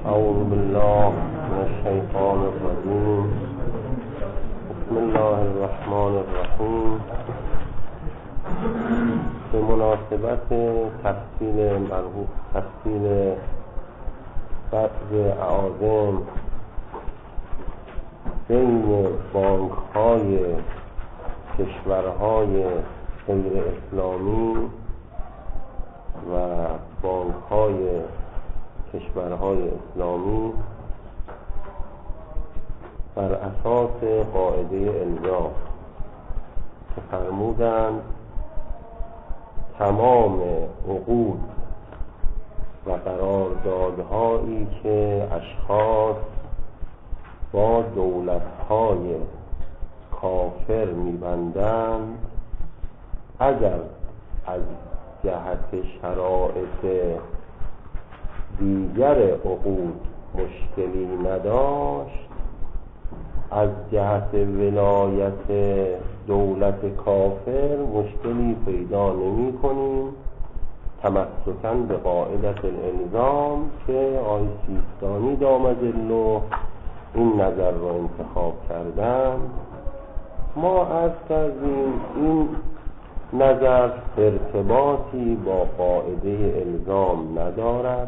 اعوذ بالله من الشیطان الرجیم. بسم الله الرحمن الرحیم. به مناسبت تفصیل بعض اعاظم بین بانک‌های کشورهای غیر اسلامی و بانک‌های کشورهای اسلامی بر اساس قاعده الزام که فرمودند تمام عقود و قراردادهایی که اشخاص با دولت‌های کافر می‌بندند اگر از جهت شرایط دیگر عقود مشکلی نداشت، از جهت ولایت دولت کافر مشکلی پیدا نمی کنیم، تمسکاً به قاعدت الالزام که آقای سیستانی دامجله این نظر را انتخاب کردن. ما عرض کردیم این نظر ارتباطی با قاعده الزام ندارد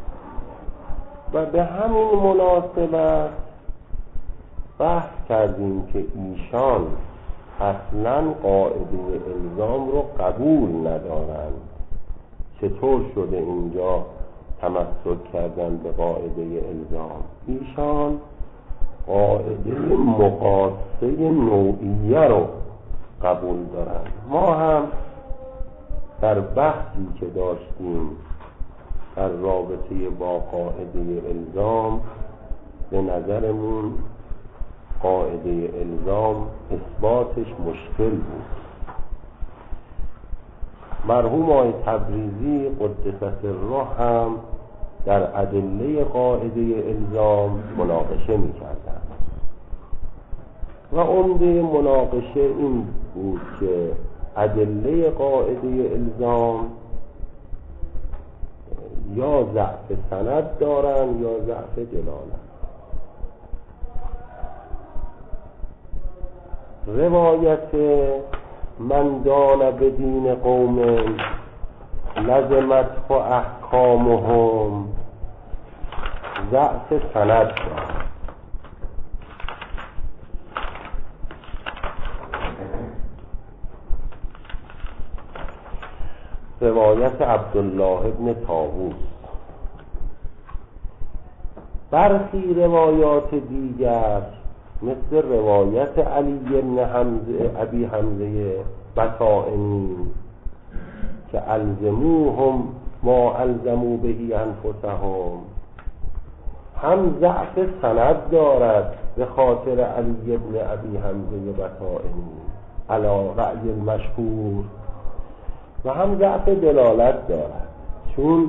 و به همین مناسبت بحث کردیم که ایشان اصلاً قاعده الزام رو قبول ندارند. چطور شده اینجا تمسک کردن به قاعده الزام؟ ایشان قاعده مقاصه نوعیه رو قبول دارند. ما هم در بحثی که داشتیم در رابطه با قاعده الزام به نظرمون قاعده الزام اثباتش مشکل بود. مرحوم آقای تبریزی قدس سره هم در ادله قاعده الزام مناقشه می‌کردند و عمده مناقشه این بود که ادله قاعده الزام یا ضعف سند دارن یا ضعف دلالت. روایت من دان بدین قوم لزمت و احکامهم ضعف سند دارد. روایت عبدالله ابن طاووس. برخی روایات دیگر مثل روایت علی بن ابی حمزه بطائنی که الزموهم ما الزموا به انفسهم هم ضعف سند دارد به خاطر علی بن ابی حمزه بطائنی علی رأی المشهور و هم ضعف دلالت دارد، چون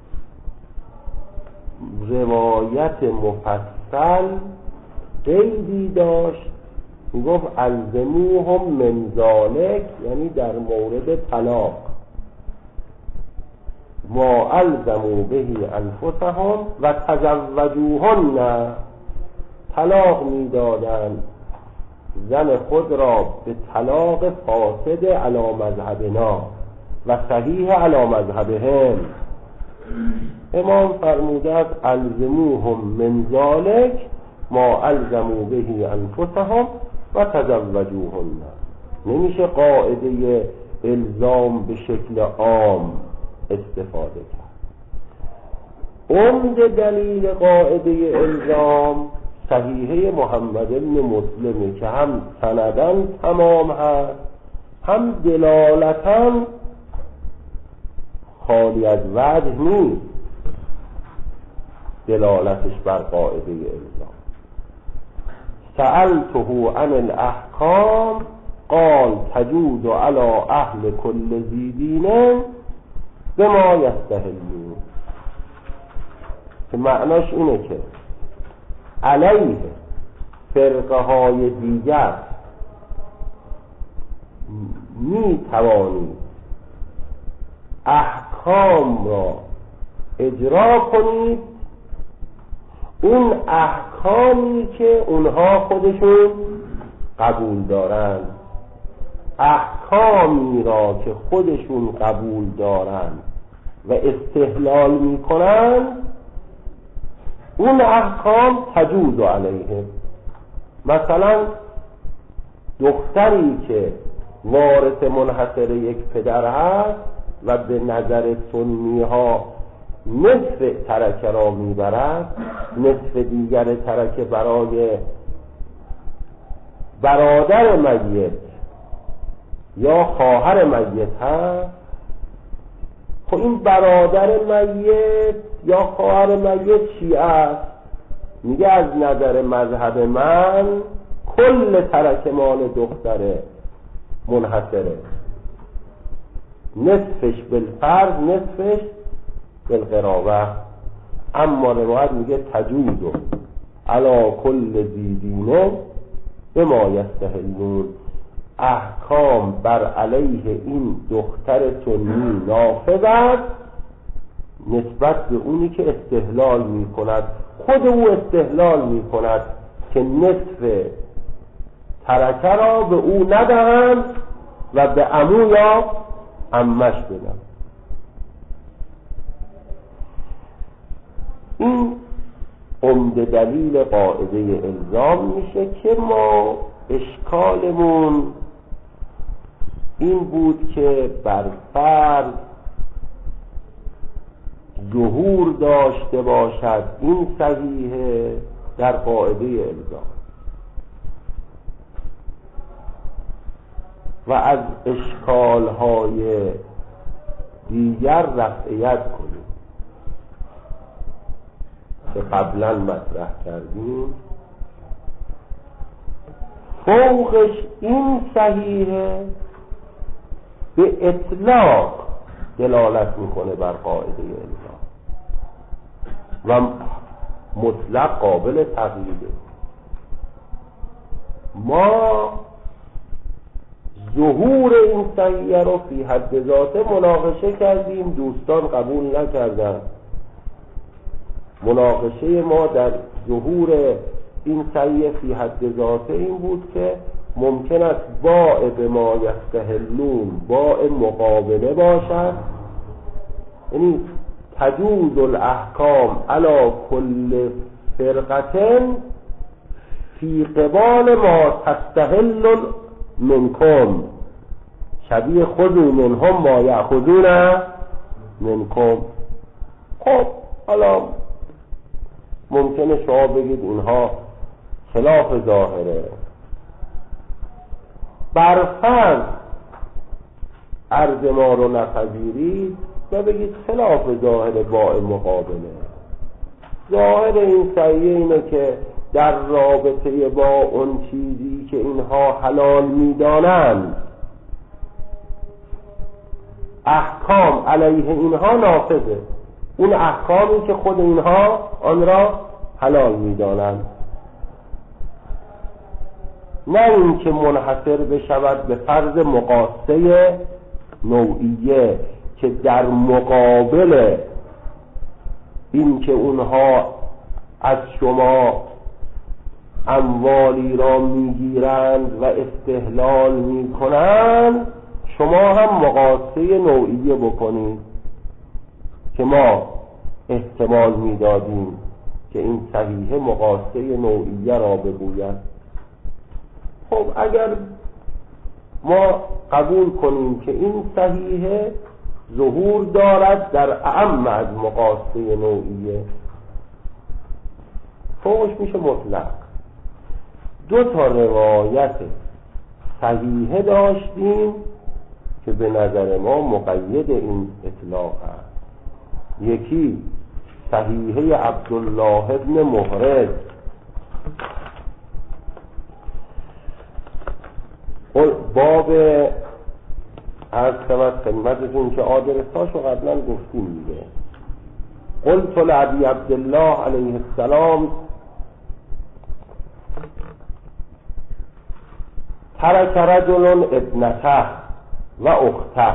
روایت مفصل قیدی داشت میگفت الزموهم من ذالک، یعنی در مورد طلاق ما الزموا به انفسهم و تزوجوهن، طلاق میدادند زن خود را به طلاق فاسد علی مذهبنا و صحیح علی مذهبهم. امام فرموده است الزموهم من ذالک ما الزموا به انفسهم و تزوجوهن. نمیشه قاعده الزام به شکل عام استفاده کرد. عمده دلیل قاعده الزام صحیحه محمد بن مسلمه که هم سندن تمام هست هم دلالتاً خالی از وجه نیست دلالتش بر قاعده الزام. سألته عن الاحکام قال تجود علی اهل کل ذی دین بما یستحلون، که معناش اینه که علیه فرقه های دیگر می توانید احکام را اجرا کنید اون احکامی که اونها خودشون قبول دارن، احکامی را که خودشون قبول دارن و استحلال میکنن، اون احکام تجوز علیهم. مثلا دختری که وارث منحصر یک پدر هست و به نظر سنی ها نصف ترکه را میبرد، نصف دیگر ترکه برای برادر میت یا خواهر میت هست. خب این برادر میت یا خواهر میت شیعه است، میگه از نظر مذهب من کل ترکه مال دختره منحصره، نصفش بالفرض نصفش بالقرابه. اما روایت میگه تجوز علی کل ذی دین بما یستحلون، احکام بر علیه این دختر سنی نافذ است نسبت به اونی که استحلال میکند. خود او استحلال میکند که نصف ترکه را به او ندهند و به عمو یا عمش بدن. این عمده دلیل قاعده الزام میشه که ما اشکالمون این بود که بر فرض ظهور داشته باشد این صحیحه در قاعده الزام و از اشکالهای دیگر رفعیت کنیم که قبلا مطرح کردیم. فوقش این صحیحه به اطلاق دلالت میکنه بر قاعده الزام و مطلق قابل تقییده. ما ظهور این صحیحه رو فی حد ذاته مناقشه کردیم، دوستان قبول نکردن. مناقشه ما در ظهور این صحیحه فی حد ذاته این بود که ممکن است باء به ما یستحلون باء مقابله باشد، یعنی تجوز الاحکام علی کل فرقة فی قبال ما تستحل منکم، شبیه خذوا منهم ما یأخذون منکم. خب حالا ممکنه شما بگید اینها خلاف ظاهره، برفرض عرض ما رو نپذیرید و بگید خلاف ظاهر باء مقابله. ظاهر این صحیحه اینه که در رابطه با اون چیزی که اینها حلال میدانند احکام علیه اینها نافذه، اون احکامی که خود اینها آن را حلال میدانند، نه این که منحصر بشود به فرض مقاسه نوعیه که در مقابل این که اونها از شما اموالی را میگیرند و استحلال میکنند شما هم مقاسه نوعیه بکنید که ما احتمال میدادیم که این صحیحه مقاسه نوعیه را بگوید. خب اگر ما قبول کنیم که این صحیحه ظهور دارد در اعم از مقاسه نوعیه، فوقش میشه مطلق. دو تا روایت صحیحه داشتیم که به نظر ما مقید این اطلاق است. یکی صحیحه عبدالله ابن محرز باب از سمت خدمتتون که آدرساشو قبلا گفتیم دیگه. قلت لعبی عبدالله علیه السلام ترک رجل ابنته و اخته.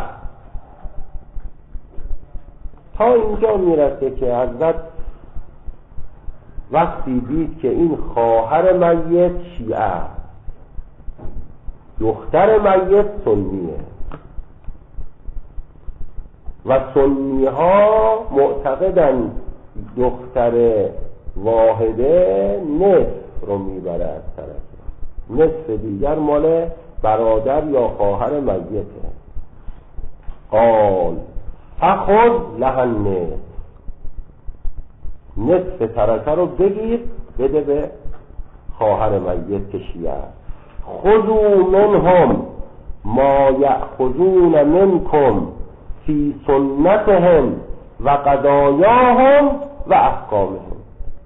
تا اینجا میرسه که حضرت وقتی دید که این خواهر میت شیعه است، دختر میت سنیه و سنی ها معتقدن دختر واحده نصف رو میبره از طرف، نصف دیگر مال برادر یا خواهر میته. قال فخذ لها النصف، نصف ترکه رو بگیر بده به خواهر میت که شیعه است. خذوا منهم ما یأخذون منکم فی سنتهم و قضایاهم و احکامهم.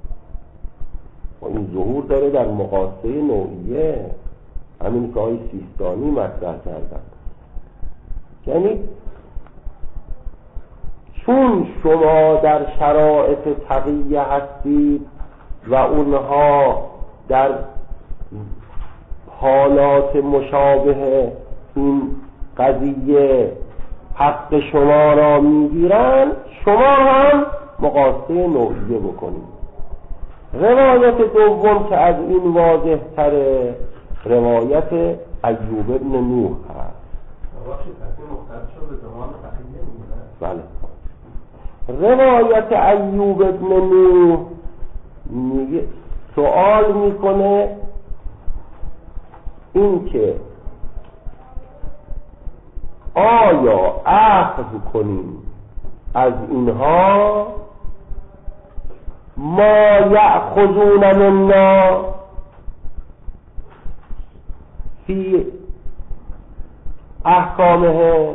و این ظهور داره در مقایسه نوعیه، همین که آقای سیستانی مطرح کردن. یعنی چون شما در شرایط تقیه هستید و اونها در حالات مشابه این قضیه حق شما را میگیرن، شما هم مقایسه نوعیه بکنید. روایت دوم که از این واضح تره روایت ایوب ابن نوح هست. بله. روایت ایوب ابن نوح میگه، سوال میکنه این که آیا اخذ کنیم از اینها ما یأخذون منا فی احکامه؟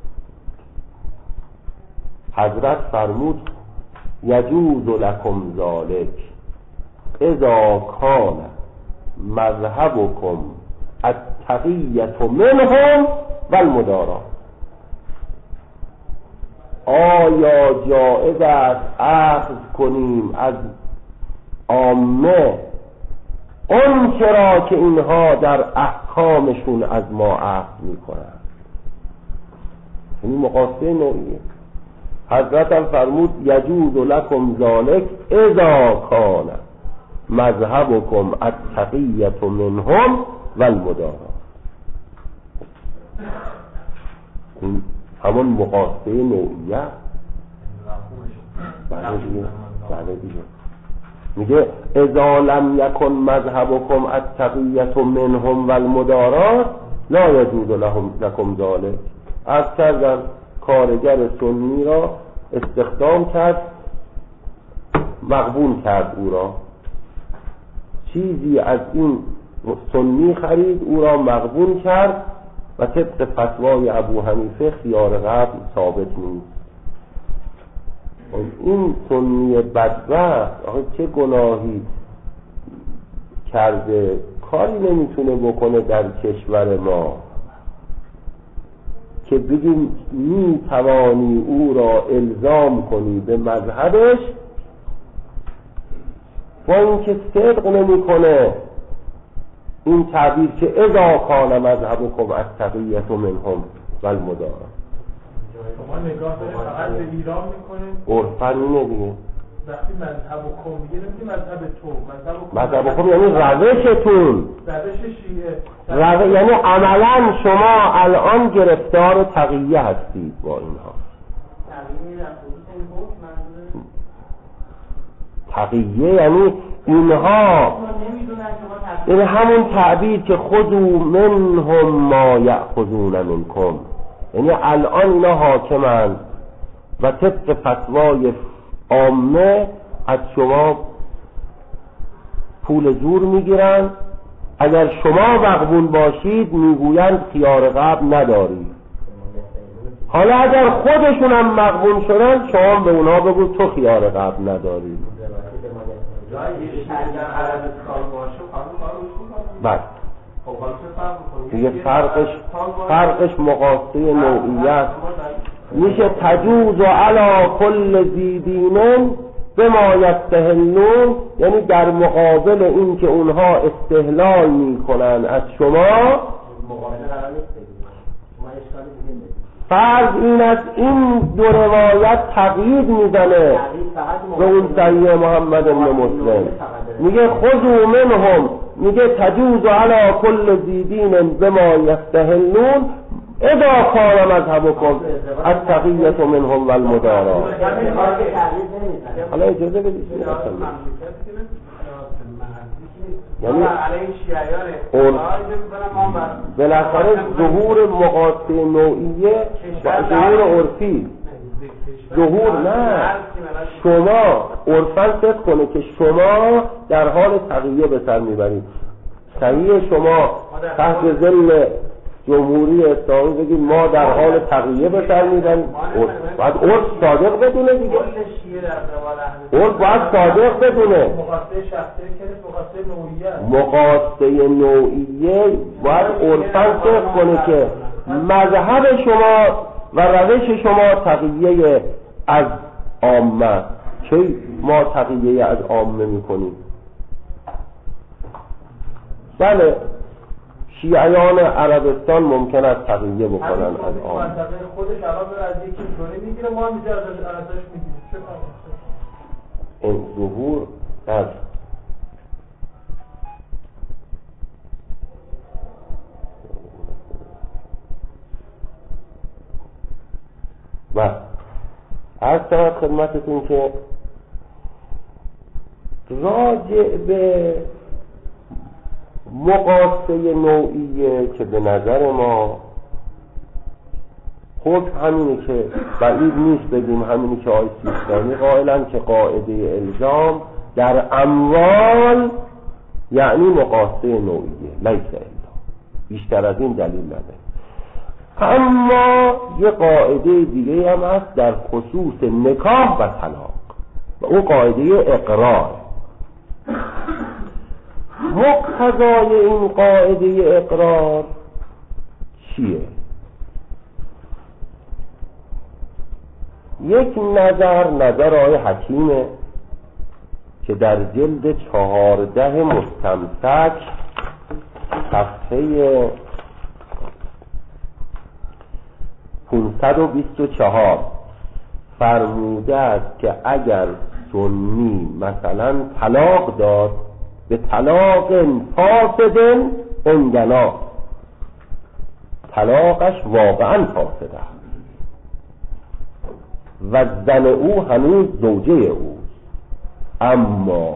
حضرت فرمود یجوز لکم ذالک اذا کان مذهبکم التقیة منهم و المدارا. آیا جایز است اخذ کنیم از عامه اون چرا که اینها در احکامشون از ما اخذ میکنن؟ این مقایسه نوعیه. حضرت هم فرمود یجوز لکم ذالک اذا کان مذهبکم التقیة منهم و المدارا. این همون مقایسه نوعیه. بله دیگه میگه اذا لم یکن مذهبکم التقیة منهم و المدارا لا یجوز لکم ذالک. از کردن کارگر سنی را استخدام کرد، مقبول کرد او را، چیزی از این سنی خرید، او را مقبول کرد و طبق فتوای ابو حنیفه خیار قبل ثابت نیست. این سنی بدبخت آخه چه گناهی کرده، کاری نمیتونه بکنه در کشور ما که بگیم میتوانی او را الزام کنی به مذهبش، با اینکه صدق نمیکنه این تعبیر که اذا کان مذهبکم التقیة منهم و المدارا. شما نگاه فقط به ایران میکنه، عرفاً اینه دیگه. وقتی مذهبکم میگه نمیگه مذهب تو، مذهبکم یعنی روشتون، روش شیعه، یعنی عملا شما الان گرفتار تقیه هستید با اینها. تقیه یعنی اینها، یعنی همون تعبیر که خذوا منهم ما یأخذون منکم، یعنی الان اینا حاکمن و طبق فتوای عامه از شما پول زور میگیرن، اگر شما مقبول باشید میگویند خیار قبل ندارید. حالا اگر خودشون هم مقبول شدن شما به اونا بگو تو خیار قبل ندارید. بله دیگه فرقش مقایسه نوعیت میشه. تجوز علی کل ذی دین بما یستحلون، یعنی در مقابل این که اونها استحلال میکنن از شما، فرض این است این دو روایت تقیید میزنه به اون صحیح محمد بن مسلم، میگه خذوا منهم، میگه تجوز علی کل ذی دین بما یستحلون اذا کان مذهبکم التقیة منهم والمدارا. حالا اجازه بدید یعنی بالاخره ظهور مقاطع نوعیه و ظهور عرفی، ظهور نه شما عرفاً فکر کنه که شما در حال تقیه به سر میبرید. صحیح شما تحت ظل جمهوری اسلامی بگید ما در حال تقیه به سر میبریم، باید عرف صادق بدونه دیگه، عرف باید صادق بدونه. مقاطع نوعیه باید عرفاً فکر کنه که مذهب شما و روش شما تقیه از عامه، چه ما تقیه از عامه میکنیم؟ بله شیعیان عربستان ممکن است تقیه بکنن از عامه. خودش الان از یکی سنی میگیره، ما هم میشه ازش میگیریم. چه فرقی؟ این ظهور از و عرض شود خدمتتون که راجع به مقاطعه نوعیه که به نظر ما خود همینی که بعید نیست بگیم همینی که آقای سیستانی قائلن که قاعده الزام در اموال یعنی مقاطعه نوعیه لیس الا، بیشتر از این دلیل نداره. اما یه قاعده دیگه هم هست در خصوص نکاح و طلاق و اون قاعده اقرار. مقتضای این قاعده اقرار چیه؟ یک نظر آقای حکیمه که در جلد 14 مستمسک صفحه 524 فرموده است که اگر سنی مثلا طلاق داد به طلاق فاسد انگنا، طلاقش واقعا فاسد است و زن او هنوز زوجه اوست، اما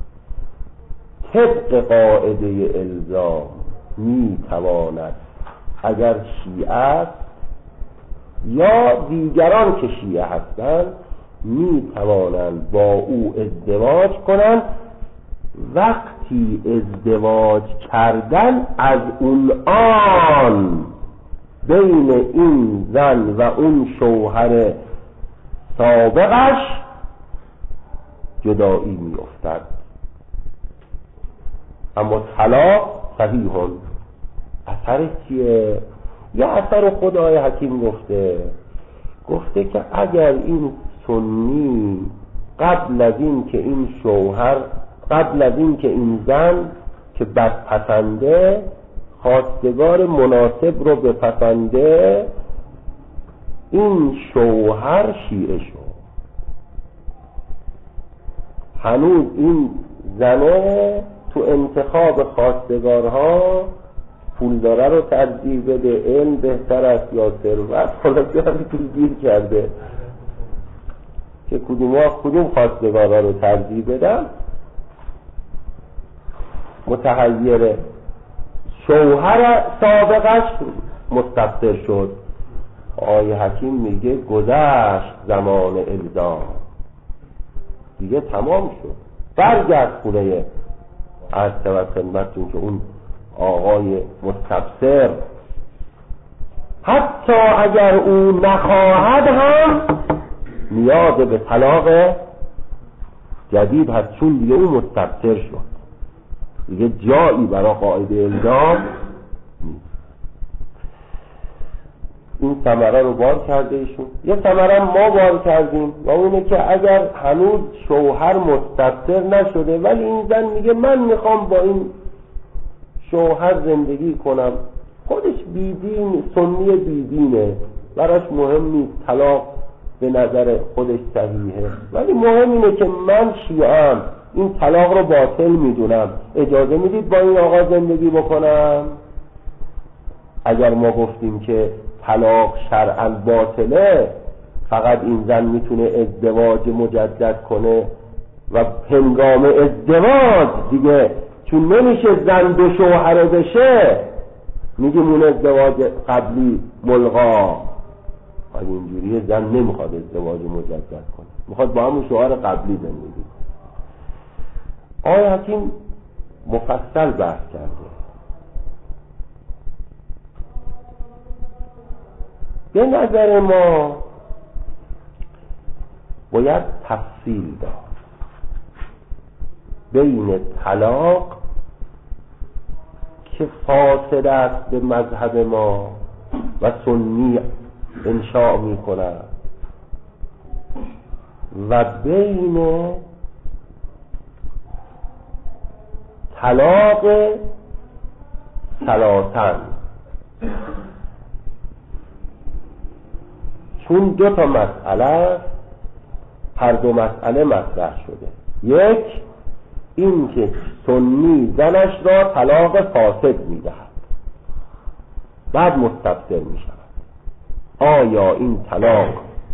طبق قاعده الزام می تواند اگر شیعه است یا دیگران که شیعه هستند می توانند با او ازدواج کنند. وقتی ازدواج کردن از اون آن بین این زن و اون شوهر سابقش جدایی می افتد. اما طلاق صحیحون اثرش چیه؟ یا اثر خدای حکیم گفته که اگر این سنی قبل از این که این شوهر، قبل از این که این زن که بدپسنده خواستگار مناسب رو بپسنده، این شوهر شیعه شد، هنوز این زنه تو انتخاب خواستگارها پول داره رو ترجیح بده، علم بهتر است یا ثروت، خلاصه همین گیر کرده که کدوم خواستگارها رو ترجیح بدن، متحیره. شوهر سابقش مستبصر شد. آقای حکیم میگه گذشت زمان الزام، دیگه تمام شد، برگرد خونه. عرض شود خدمتتون که اون آقای مستبصر حتی اگر او نخواهد هم نیاز به طلاق جدید هست، چون دیگه اون مستبصر شد، دیگه جایی برای قاعده الزام نیست. این ثمره رو بار کرده ایشون. یه ثمره ما بار کردیم و اونه که اگر هنوز شوهر مستبصر نشده ولی این زن میگه من میخوام با این شوهر زندگی کنم، خودش بیدین، سنی بیدینه، براش مهم نیست طلاق به نظر خودش صحیحه، ولی مهم اینه که من شیعه‌ام، این طلاق رو باطل میدونم، اجازه میدید با این آقا زندگی بکنم؟ اگر ما گفتیم که طلاق شرعاً باطله، فقط این زن میتونه ازدواج مجدد کنه و هنگام ازدواج دیگه چون نمیشه زن دو شوهره بشه، میگیم اون ازدواج قبلی ملغا. اگه اینجوریه زن نمیخواد ازدواج مجدد کنه، میخواد با همون شوهر قبلی زندگی کنه. آقای حکیم مفصل بحث کرده. به نظر ما باید تفصیل داد بین طلاق که فاسد است به مذهب ما و سنی انشاء می کند و بین طلاق ثلاثن، چون دو تا مسئله، هر دو مسئله مطرح شده. یک این که سنی زنش را طلاق فاسد می دهد، بعد مستبصر می شود آیا این طلاق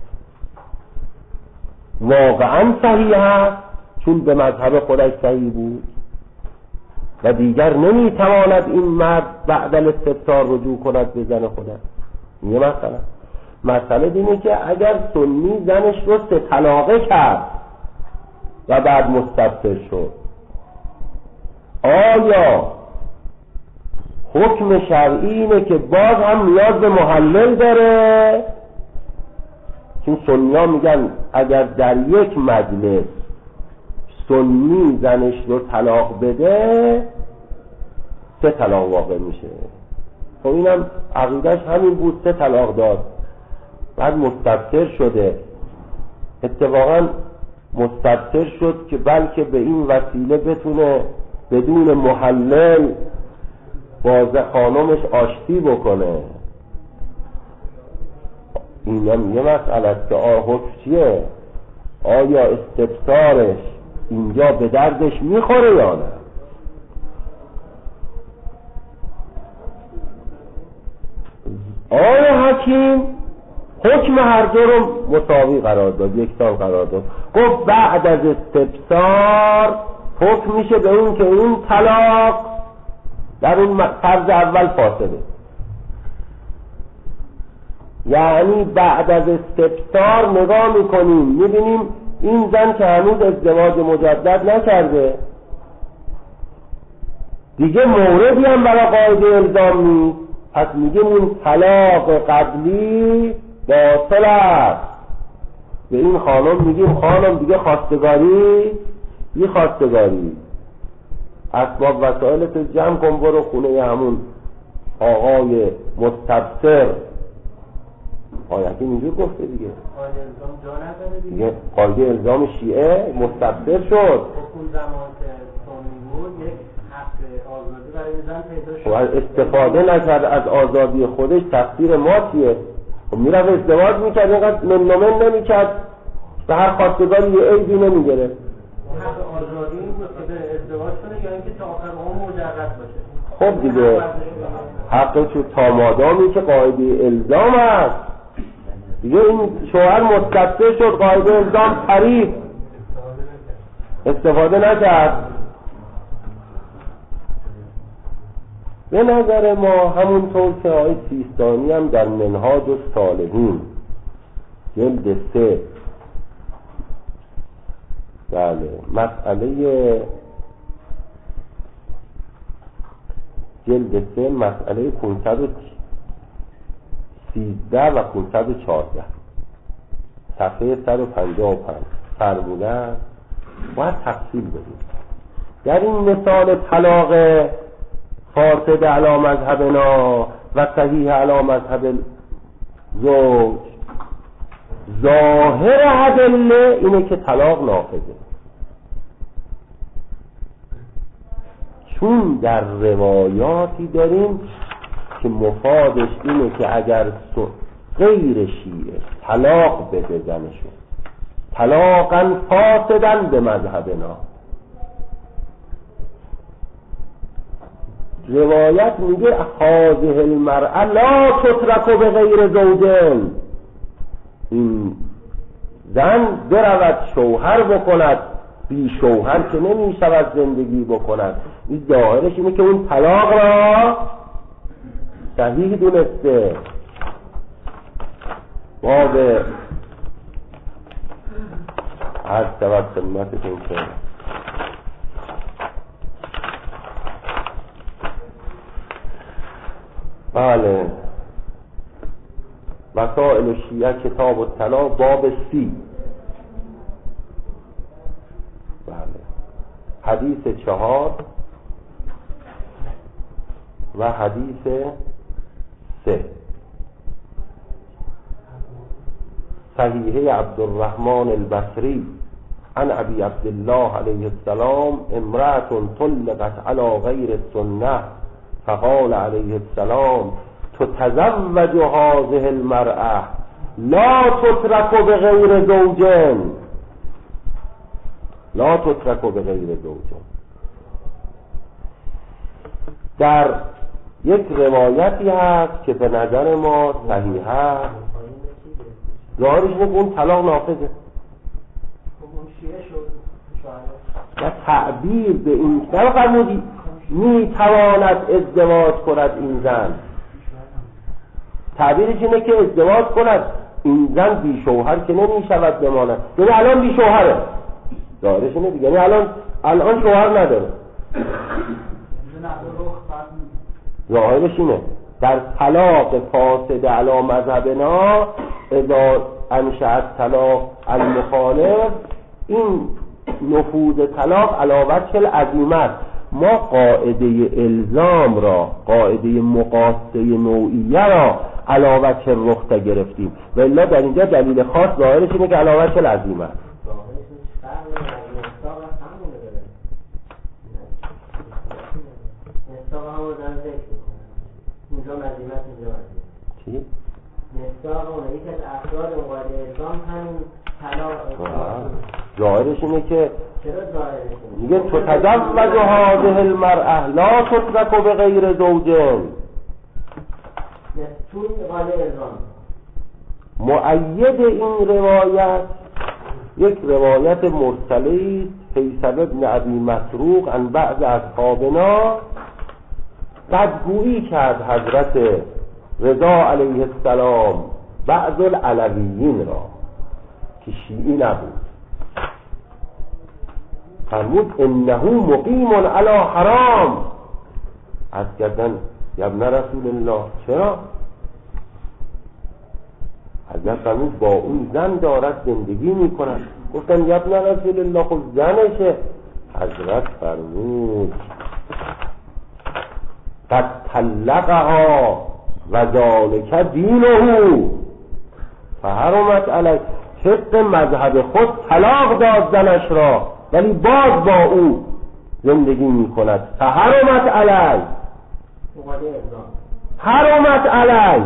واقعا صحیح است چون به مذهب خودش صحیح بود و دیگر نمی تواند این مرد بعد الاستبصار رجوع کند به زن خودش. یه مسئله اینه که اگر سنی زنش رو سه طلاقه کرد و بعد مستبصر شد، آیا حکم شرعی اینه که باز هم نیاز به محلل داره؟ چون سنی ها میگن اگر در یک مجلس سنی زنش رو طلاق بده سه طلاق واقع میشه. خب اینم عقیدش همین بود، سه طلاق داد، بعد مستبصر شده. اتفاقا مستبصر شد که بلکه به این وسیله بتونه بدون محلل با خانمش آشتی بکنه. اینم یه مسئله است که حکم چیه؟ آیا استبصارش اینجا به دردش میخوره یا نه؟ آیا حکیم حکم هر دو رو مساوی قرار داد، یک سال قرار داد، گفت بعد از استبصار حکم میشه به این که این طلاق در اون فرض اول فاسده. یعنی بعد از استبصار نگاه میکنیم میبینیم این زن که هنوز ازدواج مجدد نکرده، دیگه موردی هم برای قاعده الزام نیست، پس میگیم اون طلاق قبلی باطل است. به این خانم میگیم خانم دیگه خواستگاری بی خواستگاری، اسباب وسایلت جمع کن برو خونه همون آقای مستبصر. آیتی اینجور گفته دیگه، دیگه قاعده الزام شیعه مستبصر شد. اون زمان که سنی بود یک حق آزادی برای زن پیدا شد، استفاده نکرد از آزادی خودش، تقصیر ما چیه؟ خب میرفت ازدواج میکرد، اینقدر منومن نمیکرد، به هر خواستگاری یه عیبی نمیگره. حق آزادی این بود که به ازدواج کنه یا اینکه تا آخر عمر مجرد باشه. خب دیگه حق تو تا مادامی که قاعده الزام است دیگه. این شوهر مستبصر شد، قاعده الزام پرید، استفاده نکرد. به نظر ما همونطور که آقای سیستانی هم در منهاج الصالحین جلد 3 بله مسئله جلد 3 مسئله 513 و 514 صفحه 155 فرمودن باید تفصیل بدیم. در این مثال طلاق فاسد علی مذهبنا و صحیح علی مذهب زوج، ظاهر ادله اینه که طلاق نافذه، چون در روایاتی داریم که مفادش اینه که اگر غیر شیعه طلاق بده زنشو، طلاقا فاسدن به مذهبنا. روایت میگه هذه المرأة لا تترک بغیر زوجین، این زن برود شوهر بکند، بی شوهر که نمی شود زندگی بکند. این ظاهرش اینه که اون طلاق را صحیح دونسته. باب عرض شود خدمتتون که بله مسائل شیعه کتاب الطلاق باب 30. بله حدیث 4 و حدیث 3 صحیحه عبدالرحمن البصری عن ابی عبدالله علیه السلام امرأة طلقت علی غیر السنة فقال علیه السلام تتزوج هذه المرأة لا تترك بغیر زوجین، لا تترك بغیر زوجین. در یک روایتی هست که به نظر ما صحیح هست، ظاهرش اینه که اون طلاق نافذه و تعبیر به این که فرمودی میتواند ازدواج کند این زن، تعبیرش اینه که ازدواج کند این زن بی شوهر که نمی شود بماند، یعنی الان بی شوهره، ظاهرش اینه دیگه، یعنی الان شوهر نداره. ظاهرش اینه در طلاق فاسد علی مذهبنا اذا انشأت طلاق المخالف، این نفوذ طلاق علی وجه العزیمت. ما قاعده الزام را، قاعده مقاصده نوعیه را علی وجه الرخصه گرفتیم و الا در اینجا دلیل خاص ظاهرش اینه که علی وجه العزیمت. چی؟ مصداق اونه یکی از افراد مقاعده الزام همین طلاق. ظاهرش اینه که چرا ظاهرش میگه تتزوج هذه المرأة لا تترک بغیر زوجین، چون مقاعده الزام. مؤید این روایت یک روایت مرسله فیصل ابن ابی مسروق عن بعض اصحابنا، بدگویی کرد حضرت رضا علیه السلام بعض العلویین را که شیعی نبود، فرمود انه مقیم علی حرام. از کردن ابن رسول الله چرا؟ حضرت فرمود با اون زن دارد زندگی میکند. گفتن ابن رسول الله خود زنشه. حضرت فرمود قد طلقها و ذالک دینه فحرمت علیه، طبق مذهب خود طلاق داد زنش را ولی باز با او زندگی می کند. فحرمت علیه، حرمت علیه،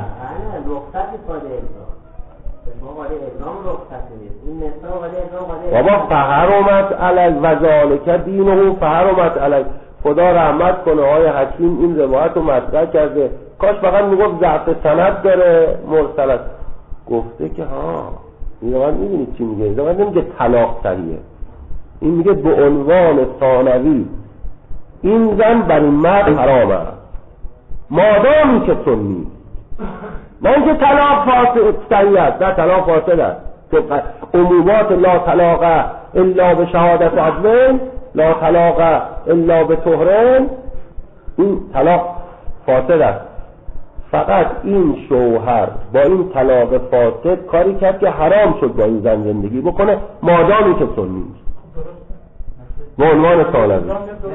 بابا فحرمت علیه و ذالک دینه فحرمت علیه. خدا رحمت کنه آقای حکیم این روایت رو مطرح کرده، کاش فقط میگفت ضعف سند داره مرسل است. گفته که ها این روایت میبینید چی میگه، این روایت نمیگه طلاق صحیحه، این میگه به عنوان ثانوی این زن بر این مرد حرامه مادامی که سنی، نه اینکه طلاق فاسد صحیح است، نه طلاق فاسد است. طبق عمومات لا طلاق الا به شهادت عدل، لا طلاق الا به طهرین، این طلاق فاسد است. فقط این شوهر با این طلاق فاسد کاری کرد که حرام شد با این زن زندگی بکنه مادامی که سنی است. به عنوان ثانوی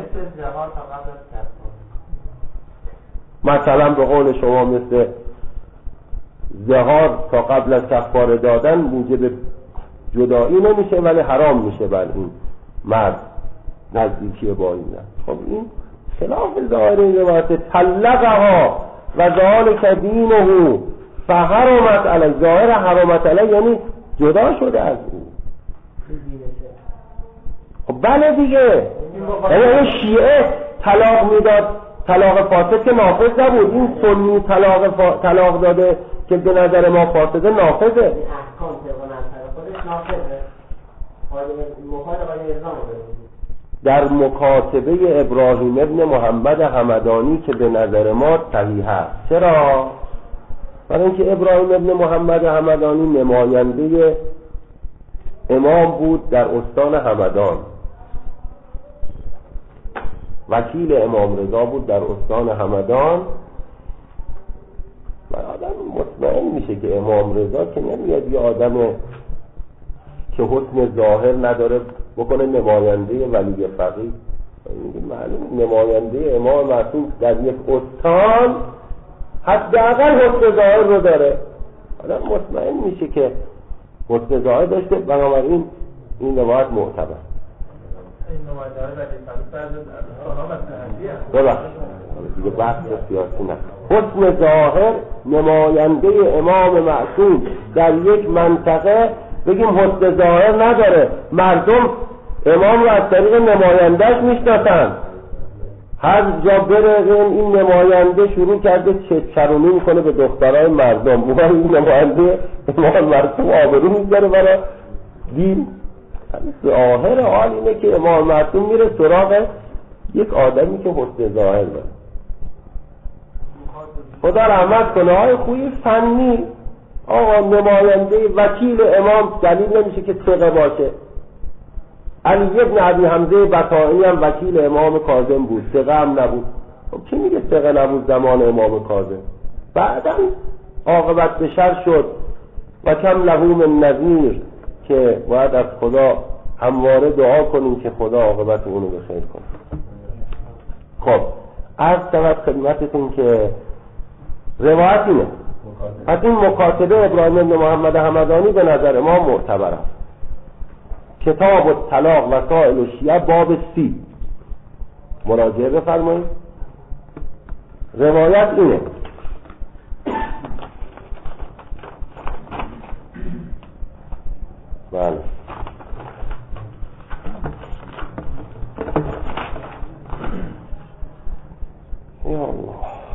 مثلا به قول شما مثل زهار تا قبل از کفاره دادن موجب جدایی نمیشه ولی حرام میشه بر این مرد نزدیکی با این زن. خب این خلاف ظاهر این روایت. طلقها و ذالک دینه فحرمت علی، ظاهر حرمت علی یعنی جدا شده از او. خب بله دیگه، یعنی شیعه طلاق میداد، طلاق فاسد که نافذ نبود، این سنی طلاق داده که به نظر ما فاسده نافذه. احکام طبق نظر خودش نافذه. در مکاتبه ابراهیم ابن محمد همدانی که به نظر ما صحیح است. چرا؟ برای اینکه ابراهیم ابن محمد همدانی نماینده امام بود در استان همدان، وکیل امام رضا بود در استان همدان، و آدم مطمئن میشه که امام رضا که نمیاد یه آدم که حسن ظاهر نداره بکنه نماینده ولی فقیه. معلوم نماینده امام معصوم در یک استان حداقل حسن ظاهر رو داره، آدم مطمئن میشه که حسن ظاهر داشته، بنابراین این روایت معتبر. این نماینده های ولی فقیه ببخشید دیگه بحث سیاسی نه. حسن ظاهر نماینده امام معصوم در یک منطقه بگیم حسن ظاهر نداره، مردم امام رو از طریق نمایندهش میشناسن، هر جا بره این نماینده شروع کرده چرونی میکنه به دخترای مردم، این نماینده امام معصوم آبرو میذاره برای دین. ظاهر حال اینه که امام معصوم میره سراغ یک آدمی که حسن ظاهر داره. خدا رحمت کنه های خوی فنی، آقا نماینده وکیل امام دلیل نمیشه که ثقه باشه. علی ابن ابی حمزه بطائنی هم وکیل امام کاظم بود، ثقه هم نبود. خب کی میگه ثقه نبود زمان امام کاظم؟ بعدا عاقبت به شر شد و کم له من نذیر، که باید از خدا همواره دعا کنیم که خدا عاقبت اونو به خیر کنه. خب عرض شود خدمتتون که روایت اینه. پس این مکاتبه ابراهیم بن محمد همدانی به نظر ما معتبر است. کتاب الطلاق وسائل الشیعه باب 30 مراجعه بفرمایید. روایت اینه. بله یا الله.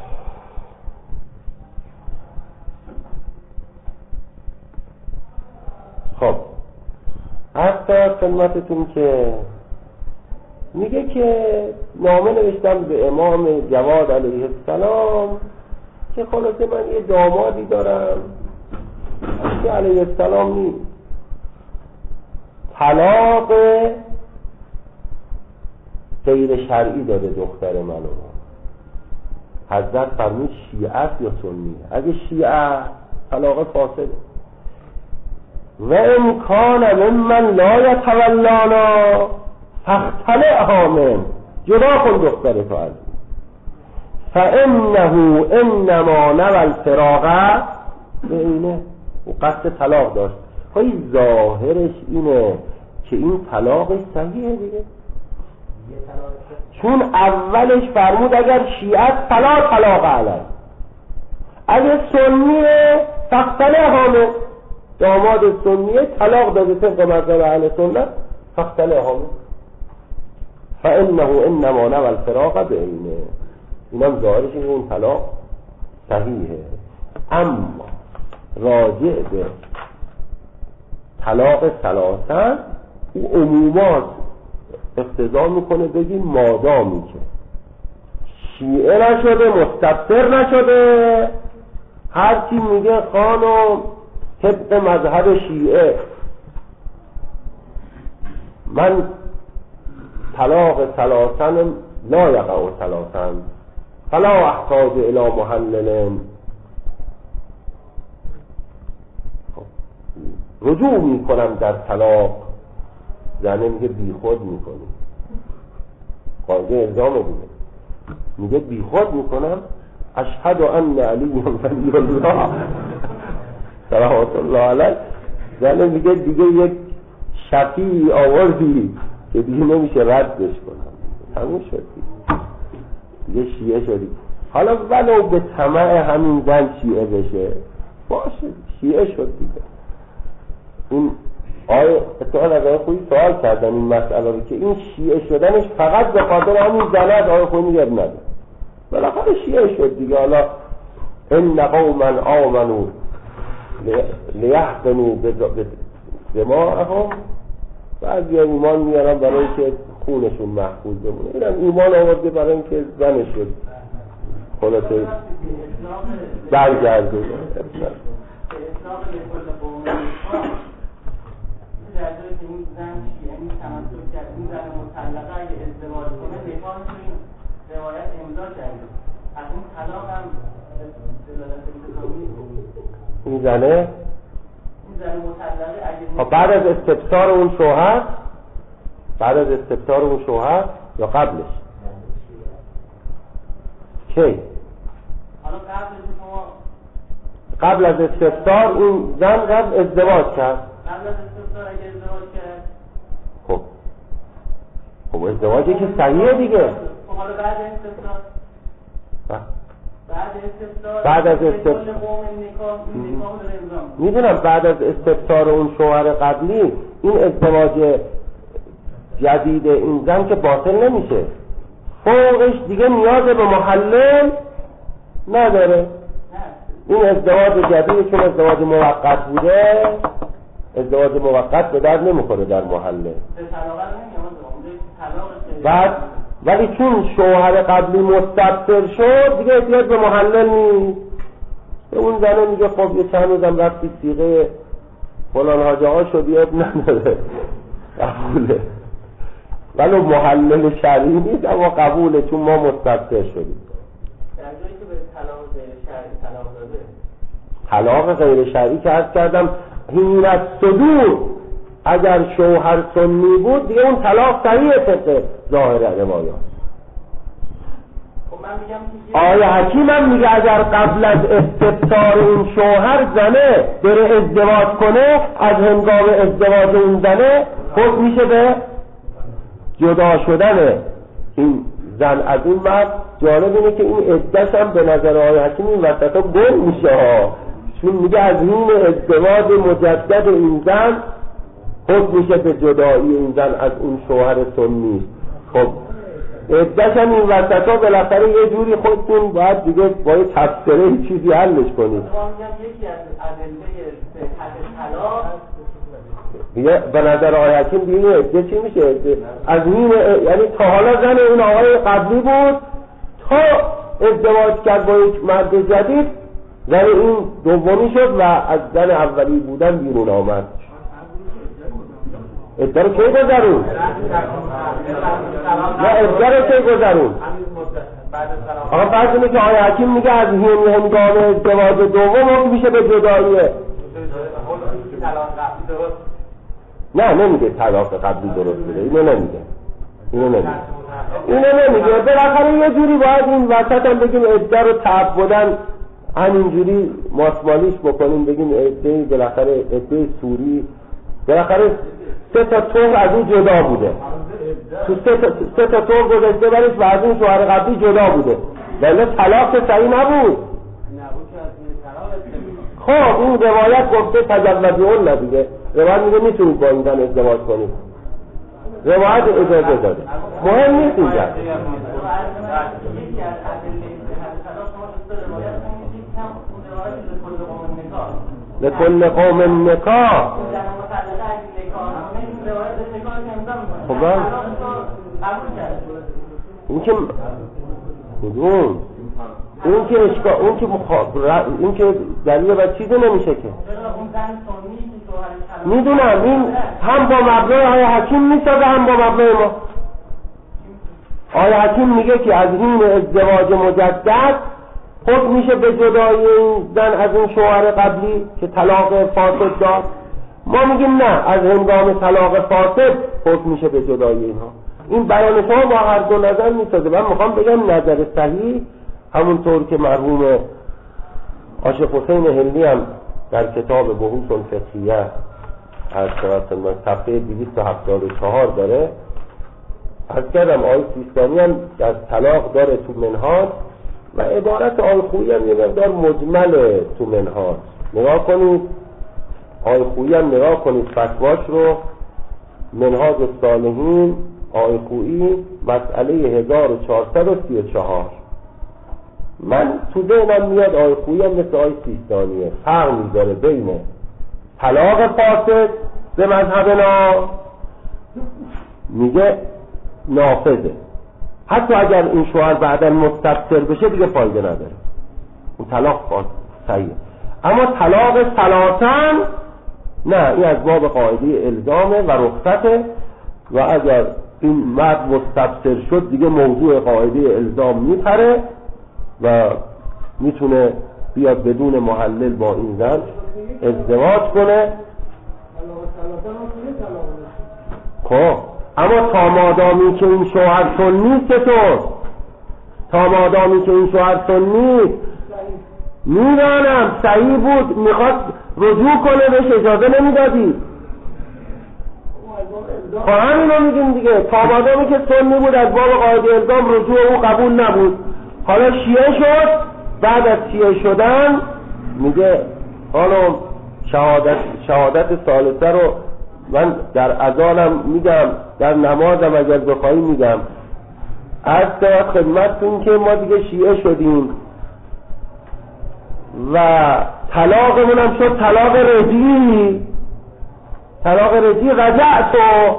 خب حتی خدمتتون که میگه که نامه نوشتم به امام جواد علیه السلام که خلاصه من یه دامادی دارم که علیه السلام نیست، طلاق غیر شرعی داده دختر منو. حضرت فرمود شیعه است یا سنی؟ اگه شیعه طلاق فاسده. و امکان ممن لا یتولانا فاختلعها من، جدا کن دختر تو از فانه انما نوى الفراق بینه. و قصد طلاق داشت. خواهی ظاهرش اینه که این طلاق صحیحه دیگه، چون اولش فرمود اگر شیعه طلاق علیه، اگر سنیه فاختلعها من، داماد سنیه طلاق داده طبق مذهب اهل سنت فاختلعها من فانه انما نوى الفراق بینه. اینم ظاهرش اینه اون طلاق صحیحه. اما راجع به طلاق ثلاثه او عمومات اقتضا میکنه بگیم مادامی که شیعه نشده مستبصر نشده، هرچی میگه خانم طبق مذهب شیعه من طلاق ثلاثن لا یقع ثلاثن فلا احتاج الی محلل، رجوع میکنم در طلاق. زنه میگه بی خود میکنی، قاضی الزامه دیگه، میگه بی خود میکنم، اشهد ان علی ولی الله صلوات الله علیه. زنه میگه دیگه یک شفیعی آوردی که دیگه نمیشه ردش کنم، تموم شد دیگه شیعه شدی. حالا ولو به طمع همین زن شیعه بشه، باشه شیعه شد دیگه. این اتفاقا از آقای خویی سوال کردن این مسئله رو که این شیعه شدنش فقط به خاطر همین زنه از آقای خویی میگه نداره، بالاخره شیعه شد دیگه. حالا ان قوما آمنوا لیحقنوا بدماءهم، بعضی ایمان میارن برای اینکه خونشون محفوظ بمونه، اینم ایمان آورده برای اینکه زنش شد خلاصه برگرده. در جایی که این زن یعنی تمسک کرد این زن مطلقه اگه ازدواج کنه نکاح تو این روایت امضا کرده، از این طلاق هم دلالت انتظامی این زنه مطلقه اگه بعد از استفسار اون شوهر، بعد از استفسار اون شوهر یا قبلش؟ کی؟ حالا قبل از استفسار این زن قبل ازدواج کرد. قبل از استفسار اگه ازدواج کرد خب ازدواجی که صحیحه دیگه. خب حالا بعد استفسار بعد از استفسار میدونم بعد از استفسار اون شوهر قبلی این ازدواج جدید این زن که باطل نمیشه، فوقش دیگه نیاز به محلل نداره. این ازدواج جدید چون ازدواج موقت بوده، ازدواج موقت به درد نمیخوره در محله. بعد ولی چون شوهر قبلی مستبصر شد دیگه احتیاج به محلل نیست. به اون زنه میگه خب یه چند روزم رفتی صیغه فلان حاجه ها شدی اب نداره، قبوله، ولی محلل شرعی نیست اما قبوله چون ما مستبصر شدیم. در جایی که به طلاق غیر شرعی طلاق داده، طلاق غیر شرعی که عرض کردم حین الصدور اگر شوهر سنی بود دیگه اون طلاق صحیح طبق ظاهر روایات. خب من میگم آیه حکیم هم میگه اگر قبل از استفسار این شوهر زنه بره ازدواج کنه، از هنگام ازدواج اون زنه حکم میشه به جدا شدن این زن از این مرد. جالب اینه که این عده‌ش هم به نظر آیه حکیم این وسطا گم میشه ها، چون میگه از این ازدواج مجدد این زن حکم میشه به جدایی این زن از اون شوهر سنی. خب عده‌ش هم این وسطا بالاخره یه جوری خودتون باید دیگه با یه تفسیره چیزی حلش کنید. ما میگم یکی از ادله صحت طلاق به نظر آقای حکیم دیگه عده چی میشه؟ از این یعنی تا حالا زن اون آقای قبلی بود تا ازدواج کرد با یک مرد جدید، زن این دومی شد و از زن اولی بودن بیرون آمد. عده رو کی گذرون؟ نه عده رو کی گذرون؟ آقا فرض اینه که آقای حکیم میگه از هنگام ازدواج دوم هم میشه به جداییه. نه نمیگه طلاق قبلی درست بوده، اینو نمیگه. بالاخره یه جوری باید این وسط هم بگیم عده رو تعبدن همینجوری ماسمالیش بکنیم، بگیم عده بالاخره عده سوری بالاخره 3 تا طور از اون جدا بوده، تو 3 تا طور گذشته برش و از اون شوهر قبلی جدا بوده، ولی طلاق صحیح نبود. خب این روایت گفته تجوزی نه دیگه، روایت میگه میتونید با این زن ازدواج کنید، روایت اجازه داده، مهم نیست اینجا. لکل قوم نکاح. خب این که کدوم اون که دلیل و چیزی نمیشه که میدونم این هم با مبنای آیه حکیم میسازه هم با مبنای ما. آیه حکیم میگه که از این ازدواج مجدد حکم میشه به جدایی این زن از اون شوهر قبلی که طلاق فاسد داد. ما میگیم نه، از هنگام طلاق فاسد حکم میشه به جدایی اینها. این بیان شما با هر دو نظر میسازه. من میخوام بگم نظر صحیح همونطور که مرحوم عاشق حسین هندی هم در کتاب بحوث الفقهیه از صفحه 274 داره، از کردم آیه سیستانی هم از طلاق داره تو منهاج و عبارت آیه خویی هم یه مقدار مجمل تو منهاج، نگاه کنید آقای خویی هم نگاه کنید فتواش رو، منهاج الصالحین آقای خویی مسئله 1434. من تو ذهنم میاد آقای خویی هم مثل آقای سیستانیه، فرق میذاره بین طلاق فاسد به مذهبنا، میگه نافذه، حتی اگر این شوهر بعدا مستبصر بشه دیگه فایده نداره، اون طلاق فاسد صحیحه. اما طلاق ثلاثاً نه، این از باب قاعده الزامه و رخصته، و اگر این مرد مستبصر شد دیگه موضوع قاعده الزام میپره و میتونه بیاد بدون محلل با این زن ازدواج کنه. خب اما تا مادامی که این شوهر سنی چطور؟ تا مادامی که این شوهر سنی میدانم صحیح بود میخواد رجوع کنه بهش اجازه نمیدادی، خب همین رو میگیم دیگه، تا مادامی که سنی بود از باب قاعده الزام رجوع او قبول نبود. حالا شیعه شد، بعد از شیعه شدن میگه خانم شهادت ثالثه رو من در اذانم میگم، در نمازم اگر بخوایی میگم. از خدمتتون که ما دیگه شیعه شدیم و طلاقمون هم شد طلاق رجعی، رجعتو،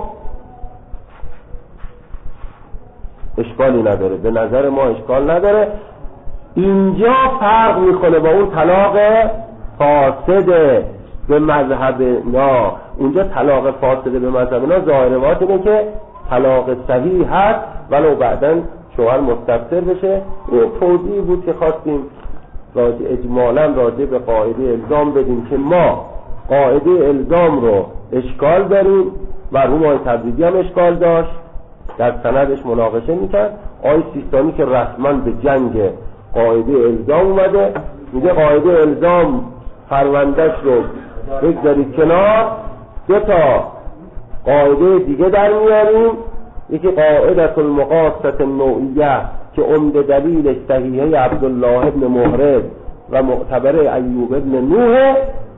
اشکالی نداره، به نظر ما اشکال نداره. اینجا فرق میکنه با اون طلاق فاسده به مذهب نا. اونجا طلاق فاسده به مذهب نا ظاهر روایت اینه که طلاق صحیح هست ولو بعداً شوهر مستبصر بشه. این توضیحی بود که خواستیم اجمالاً راجع به قاعده الزام بدیم که ما قاعده الزام رو اشکال داریم، مرحوم آقای تبریزی هم اشکال داشت، در سندش مناقشه میکرد. آقای سیستانی که رسما به جنگ قاعده الزام اومده، میگه قاعده الزام پروندهش رو بگذارید کنار، دو تا قاعده دیگه در میاریم. یکی قاعده المقاصة النوعیه که عمده دلیل صحیحه عبدالله ابن محرز و معتبر ایوب ابن نوح،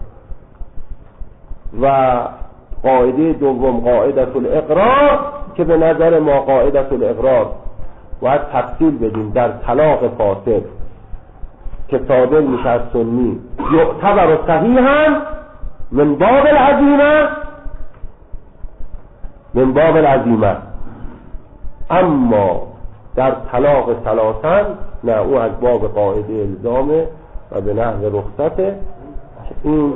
و قاعده دوم قاعده الاقرار که به نظر ما قاعده الاقرار باید تفصیل بدیم در طلاق فاسد که صادر میشه از سنی یعتبر صحیحا من باب العزیمه، اما در طلاق ثلاثاً نه، او از باب قاعده الزامه و به نحو رخصته. این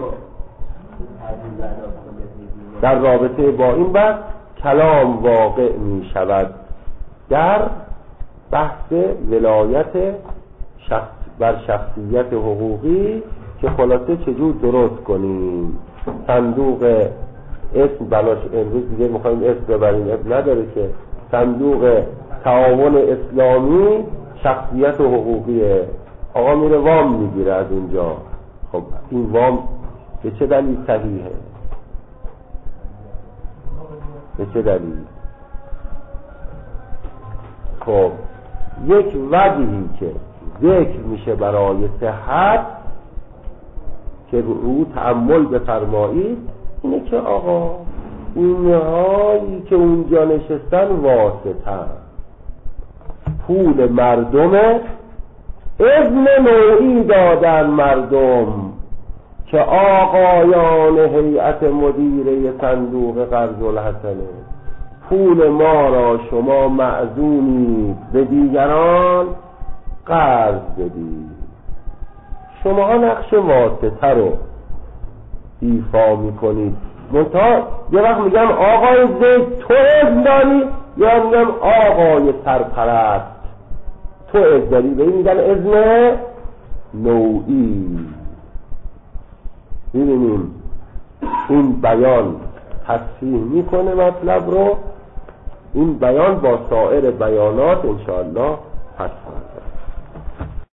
در رابطه با این بحث کلام واقع می شود در بحث ولایت بر شخصیت حقوقی که خلاصه چجور درست کنیم. صندوق اسم بلاش امروز دیگه میخوایم اسم ببریم، اسم نداره که صندوق تعاون اسلامی شخصیت حقوقیه. آقا میره وام میگیره از اونجا، خب این وام به چه دلیل صحیحه؟ به چه دلیل؟ خب یک وجهی که ذکر میشه برای صحت که رو تأمل بفرمایید اینه که آقا اونهایی که اونجا نشستن واسطه پول مردمه، اذن نوعی دادن مردم که آقایان هیئت مدیره صندوق قرض الحسنه پول ما را شما معزومید به دیگران قرض بدید. شما نقش واسطه رو ایفا میکنید. منتها یه وقت میگم آقای زید تو اذن داری، یا میگم آقای سرپرست تو اذن داری، به این میگن اذن نوعی. ببینیم این بیان تصحیح میکنه مطلب رو. این بیان با سایر بیانات انشاءالله هست.